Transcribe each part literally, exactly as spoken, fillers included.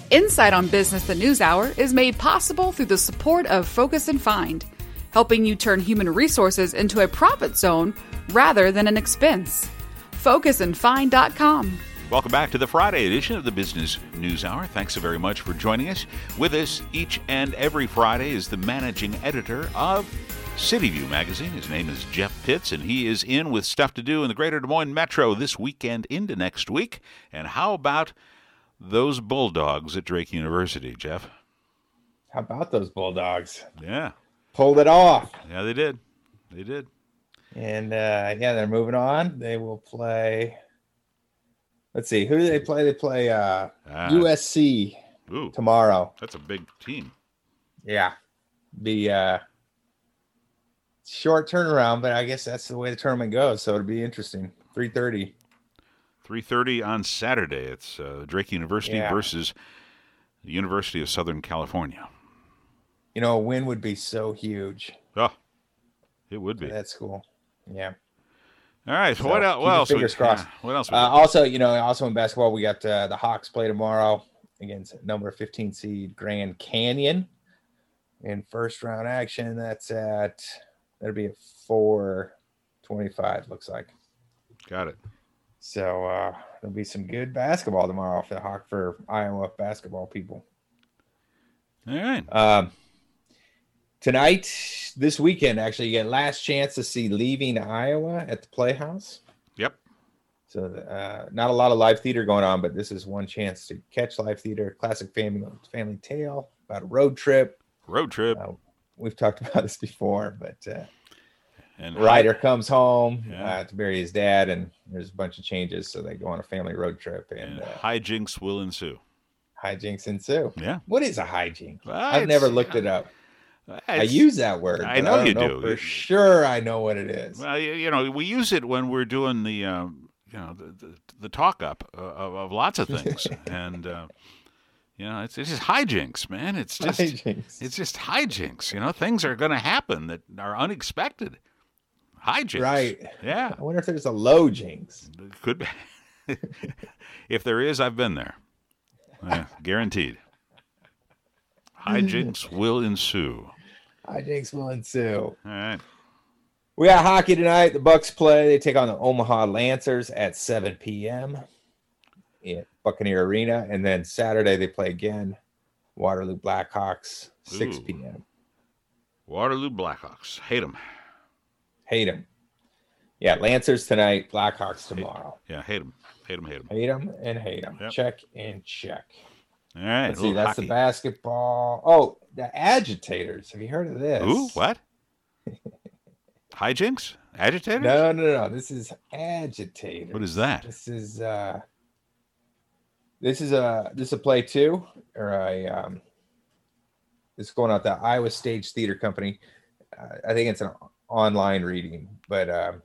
Insight on Business the News Hour is made possible through the support of Focus and Find, helping you turn human resources into a profit zone rather than an expense. focus and find dot com. Welcome back to the Friday edition of the Business News Hour. Thanks so very much for joining us. With us each and every Friday is the managing editor of CityView magazine. His name is Jeff Pitts, and he is in with stuff to do in the greater Des Moines Metro this weekend into next week. And how about those Bulldogs at Drake University, Jeff? How about those Bulldogs? Yeah. Pulled it off. Yeah, they did. They did. And, uh, yeah, they're moving on. They will play... Let's see. Who do they play? They play uh, uh, U S C ooh, tomorrow. That's a big team. Yeah. Be uh, short turnaround, but I guess that's the way the tournament goes. So it'll be interesting. three thirty. three thirty on Saturday. It's uh, Drake University yeah. versus the University of Southern California. You know, a win would be so huge. Oh, it would be. That's cool. Yeah. All right. So so what, el- what else? Fingers we, crossed. Yeah, what else? Uh, also, you know, also in basketball, we got uh, the Hawks play tomorrow against number fifteen seed Grand Canyon in first round action. That's at that'll be at four twenty-five. Looks like. Got it. So uh, there'll be some good basketball tomorrow for the Hawk for Iowa basketball people. All right. Um, tonight, this weekend, actually, you get last chance to see Leaving Iowa at the Playhouse. Yep. So uh, not a lot of live theater going on, but this is one chance to catch live theater. Classic family family tale about a road trip. Road trip. Uh, we've talked about this before, but uh, and Ryder comes home yeah. uh, to bury his dad, and there's a bunch of changes, so they go on a family road trip, and, and uh, hijinks will ensue. Hijinks ensue. Yeah. What is a hijink? Well, I've never looked it up. I use that word. I know I don't you know do. For sure, I know what it is. Well, you, you know, we use it when we're doing the, um, you know, the, the, the talk up uh, of, of lots of things, and uh, you know, it's it's just hijinks, man. It's just hijinks. It's just hijinks. You know, things are going to happen that are unexpected. Hijinks. Right. Yeah. I wonder if there's a low jinx. Could be. If there is, I've been there. Uh, guaranteed. Hijinks will ensue. Hijinks will ensue. All right. We got hockey tonight. The Bucks play. They take on the Omaha Lancers at seven p.m. at Buccaneer Arena. And then Saturday they play again. Waterloo Blackhawks, six p.m. Waterloo Blackhawks. Hate them. Hate them. Yeah, Lancers tonight, Blackhawks tomorrow. Hate, yeah, hate them. Hate them, hate them. Hate them and hate them. Yep. Check and check. All right. Let's see, that's hockey. the basketball. Oh, the Agitators. Have you heard of this? Ooh, what? Hijinks? Agitators? No, no, no. This is Agitators. What is that? This is uh this is a this is a play too, or a um it's going out the Iowa Stage Theater Company. Uh, I think it's an online reading, but um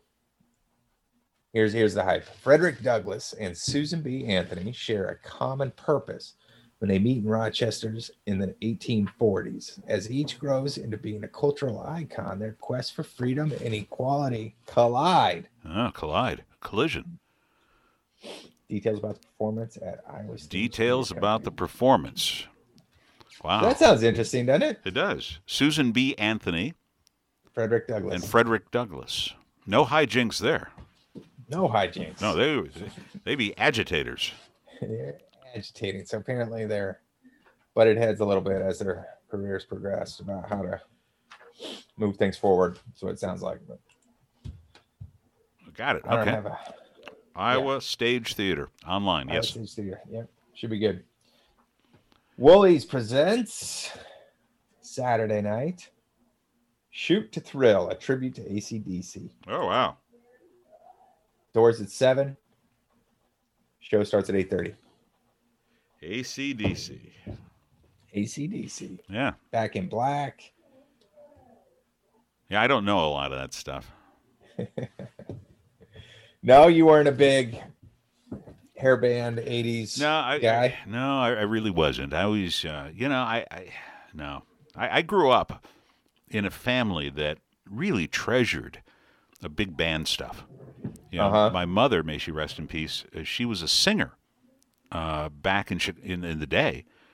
here's here's the hype. Frederick Douglass and Susan B. Anthony share a common purpose when they meet in Rochester's in the eighteen forties. As each grows into being a cultural icon, their quest for freedom and equality collide. Oh, collide. Collision. Details about the performance at Iowa State. Details about the performance. Wow. That sounds interesting, doesn't it? It does. Susan B. Anthony. Frederick Douglass. And Frederick Douglass. No hijinks there. No hijinks. No, they they be agitators. They're agitating. So apparently they're butted heads a little bit as their careers progressed about how to move things forward. That's what it sounds like. But got it. I don't Okay. have a, Iowa yeah. Stage Theater online. Iowa Yes. Stage Theater. Yep. Should be good. Woolies presents Saturday night. Shoot to Thrill, a tribute to A C D C. Oh wow. Doors at seven. Show starts at eight thirty. A C D C. A C D C. Yeah. Back in Black. Yeah, I don't know a lot of that stuff. No, you weren't a big hairband eighties No, I, guy. I no, I, I really wasn't. I always, uh, you know, I, I no, I, I grew up in a family that really treasured the big band stuff. You know, Uh-huh. my mother, may she rest in peace, uh, she was a singer uh, back in, in in the day,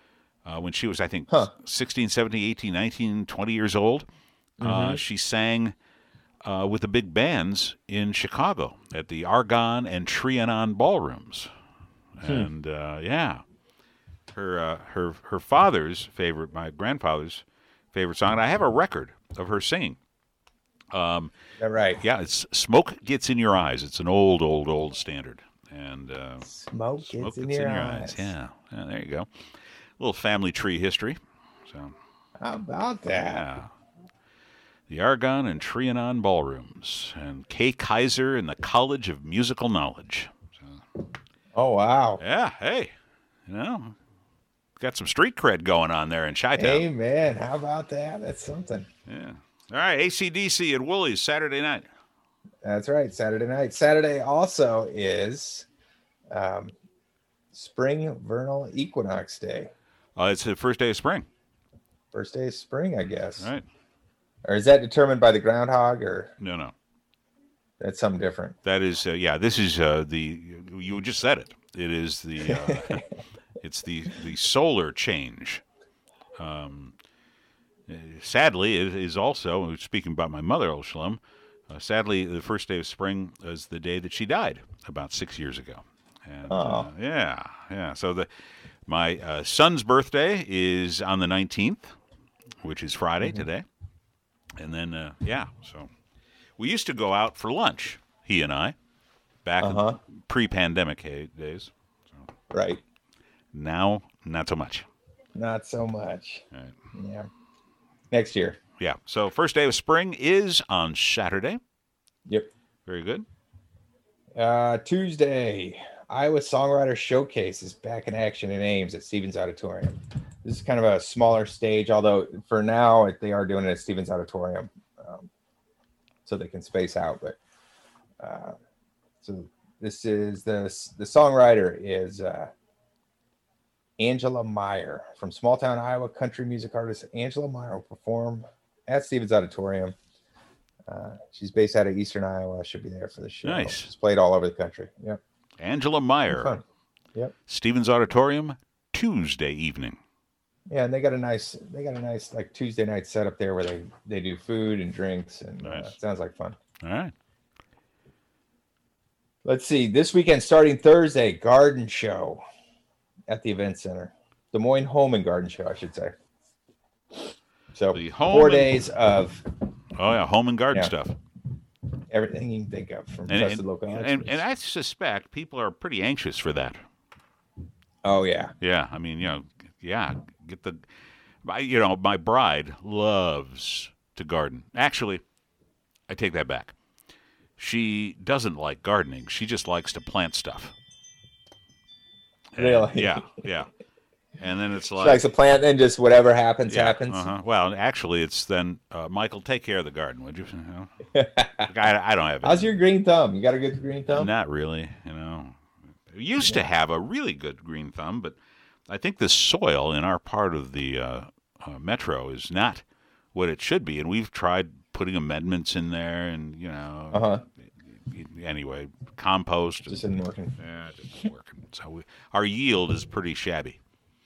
uh, when she was, I think, Huh. sixteen, seventeen, eighteen, nineteen, twenty years old. Uh, Mhm. she sang uh, with the big bands in Chicago at the Argonne and Trianon ballrooms. Hmm. And, uh, yeah, her, uh, her, her father's favorite, my grandfather's favorite song, and I have a record of her singing. Um, Is that right? yeah, it's Smoke Gets in Your Eyes. It's an old, old, old standard. And uh, Smoke, Smoke gets in, Gets your, in Your eyes. Eyes. Yeah. yeah, there you go. Little family tree history. So, How about that? yeah. The Argonne and Trianon ballrooms. And Kay Kaiser and the College of Musical Knowledge. So, Oh, wow. yeah, hey, you know, got some street cred going on there in Chi-Town. Amen. How about that? That's something. Yeah. All right, A C D C at Woolies Saturday night. That's right. Saturday night. Saturday also is um, Spring Vernal Equinox Day. Uh, it's the first day of spring. First day of spring, I guess. All right. Or is that determined by the groundhog, or No, no. that's something different? That is, uh, yeah, this is uh, the, you just said it. It is the, uh, it's the, the solar change. Um, uh, sadly, it is also, speaking about my mother, Old Shalom, uh, sadly, the first day of spring is the day that she died about six years ago. And, Oh. uh, yeah, yeah. So the my uh, son's birthday is on the nineteenth, which is Friday Mm-hmm. today. And then, uh, yeah, so we used to go out for lunch, he and I, back Uh-huh. in pre-pandemic ha- days. So Right. now, not so much. Not so much. All right. Yeah. Next year. Yeah, so first day of spring is on Saturday. Yep. Very good. Uh, Tuesday, Iowa Songwriter Showcase is back in action in Ames at Stevens Auditorium. This is kind of a smaller stage, although for now they are doing it at Stevens Auditorium, um, so they can space out. But uh, so this is the the songwriter is uh, Angela Meyer from small town Iowa. Country music artist Angela Meyer will perform at Stevens Auditorium. Uh, she's based out of Eastern Iowa. She'll be there for the show. Nice. She's played all over the country. Yep. Angela Meyer, Fun. Yep. Stevens Auditorium, Tuesday evening. Yeah, and they got a nice, they got a nice like Tuesday night setup there where they they do food and drinks, and uh, Nice. sounds like fun. All right. Let's see, this weekend starting Thursday, garden show at the event center, Des Moines Home and Garden Show, I should say. So The home four and- days of Oh, yeah, home and garden Yeah. stuff. everything you can think of from And, trusted and, local and, experts. and I suspect people are pretty anxious for that. Oh yeah, Yeah, I mean, you know, yeah, get the, my, you know, my bride loves to garden. Actually, I take that back. She doesn't like gardening. She just likes to plant stuff. And- Really? Yeah, yeah. And then it's she like, likes to plant, and just whatever happens yeah, happens. Uh-huh. Well, actually, it's then uh, Michael, take care of the garden, would you? You know? Like, I, I don't have. How's any- your green thumb? You got a good green thumb? Not really, you know. We used to have a really good green thumb, but I think the soil in our part of the uh, uh, metro is not what it should be, and we've tried putting amendments in there, and you know, Uh huh. anyway, compost. Just isn't working. Yeah, it isn't working. So we, our yield is pretty shabby.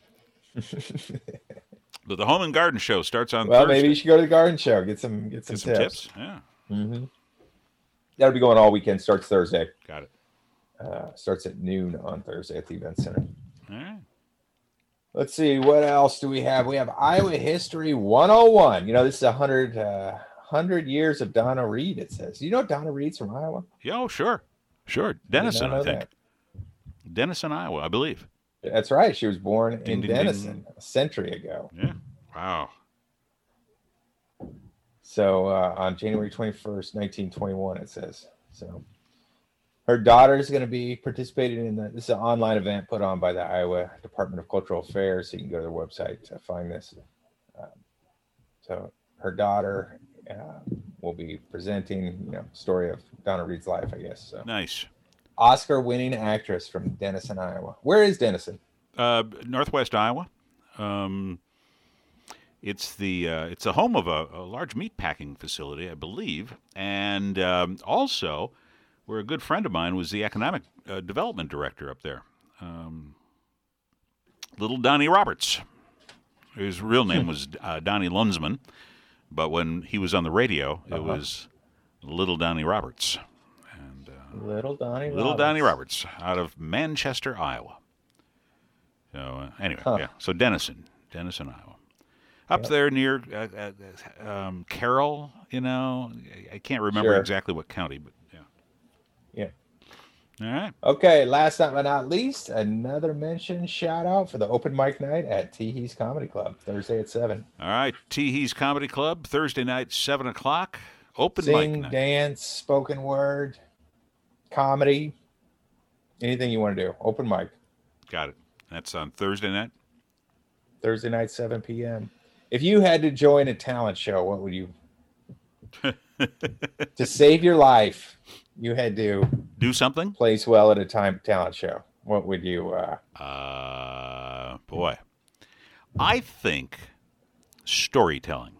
But the home and garden show starts on Well, Thursday. maybe you should go to the garden show. Get some get some, Get some tips. tips. Yeah, Mm-hmm. That'll be going all weekend. Starts Thursday. got it. Uh, starts at noon on Thursday at the event center. All right. Let's see, what else do we have? We have Iowa History one oh one. You know, this is a hundred uh, hundred years of Donna Reed. It says. Do you know Donna Reed's from Iowa? Yeah, oh, sure, sure. Denison, know I think. that. Denison, Iowa, I believe. That's right. She was born Ding, in ding, ding. Denison a century ago. Yeah. Wow. So uh, on January twenty-first, nineteen twenty-one, it says. So her daughter is going to be participating in the, this is an online event put on by the Iowa Department of Cultural Affairs. So you can go to their website to find this. Um, so her daughter uh, will be presenting, you know, story of Donna Reed's life, I guess. So Nice. Oscar-winning actress from Denison, Iowa. Where is Denison? Uh, Northwest Iowa. Um, it's the uh, it's the home of a, a large meat packing facility, I believe, and um, also where a good friend of mine was the economic uh, development director up there, um, little Donnie Roberts. His real name was uh, Donnie Lunsman, but when he was on the radio, it uh-huh. was Little Donnie Roberts. And uh, Little Donnie Little Roberts. Donnie Roberts out of Manchester, Iowa. So uh, anyway, huh. yeah. So Denison, Denison, Iowa. Up yep. there near uh, uh, um, Carroll, you know. I can't remember sure. exactly what county, but yeah. Yeah. All right. Okay, last but not least, another mention, shout out for the open mic night at Teehee's Comedy Club, Thursday at seven. All right, Teehee's Comedy Club, Thursday night, seven o'clock, open Sing, mic night. dance, spoken word, comedy, anything you want to do, open mic. Got it. That's on Thursday night? Thursday night, seven p.m. If you had to join a talent show, what would you... to save your life, you had to do something, place well at a time talent show. What would you? Uh... uh, boy, I think storytelling.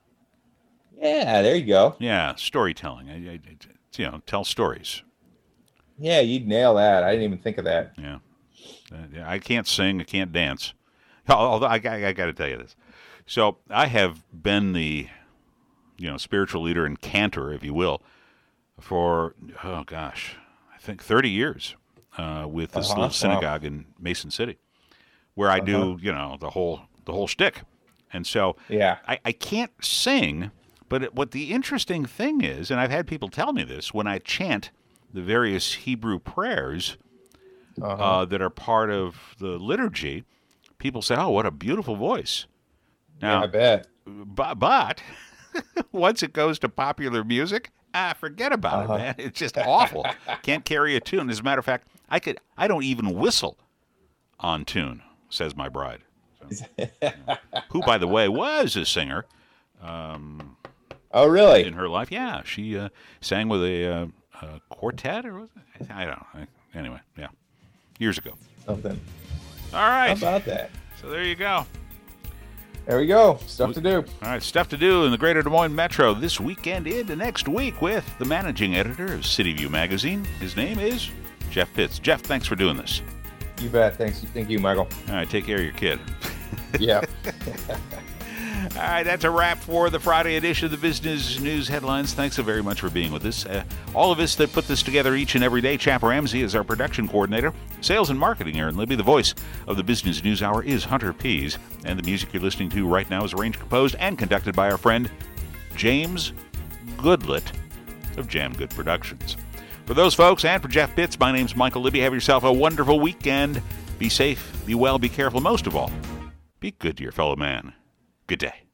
Yeah, there you go. Yeah, storytelling. I, I, you know, tell stories. Yeah, you'd nail that. I didn't even think of that. Yeah, uh, I can't sing. I can't dance. Although I, I, I got to tell you this. So I have been the, you know, spiritual leader and cantor, if you will, for, oh gosh, I think thirty years uh, with this uh-huh. little synagogue wow. in Mason City, where I uh-huh. do, you know, the whole the whole shtick. And so yeah. I, I can't sing, but it, what the interesting thing is, and I've had people tell me this, when I chant the various Hebrew prayers uh-huh. uh, that are part of the liturgy, people say, oh, what a beautiful voice. Now, yeah, I bet. But, but once it goes to popular music, ah, forget about uh-huh. it, man. It's just awful. Can't carry a tune. As a matter of fact, I could. I don't even whistle on tune, says my bride. So, who, by the way, was a singer. Um, oh, really? In her life, yeah. She uh, sang with a, uh, a quartet, or was it? I don't know. I, anyway, yeah, years ago. Something. All right. How about that? So there you go. There we go. Stuff to do. All right, stuff to do in the Greater Des Moines Metro this weekend into next week with the managing editor of City View Magazine. His name is Jeff Pitts. Jeff, thanks for doing this. You bet. Thanks. Thank you, Michael. All right, take care of your kid. Yeah. All right, that's a wrap for the Friday edition of the Business News Headlines. Thanks so very much for being with us. Uh, all of us that put this together each and every day. Chap Ramsey is our production coordinator. Sales and marketing, Aaron Libby. The voice of the Business News Hour is Hunter Pease. And the music you're listening to right now is arranged, composed, and conducted by our friend James Goodlett of Jam Good Productions. For those folks and for Jeff Pitts, my name's Michael Libby. Have yourself a wonderful weekend. Be safe, be well, be careful. Most of all, be good to your fellow man. Good day.